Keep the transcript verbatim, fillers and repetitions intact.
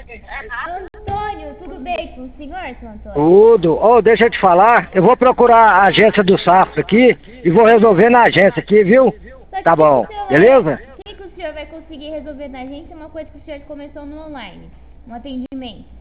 Antônio, tudo bem com o senhor, seu Antônio? Tudo. Ô, deixa eu te falar, eu vou procurar a agência do Safra aqui e vou resolver na agência aqui, viu? Só que Tá o que bom, que o senhor vai- beleza? O que, que o senhor vai conseguir resolver na agência é uma coisa que o senhor começou no online, um atendimento.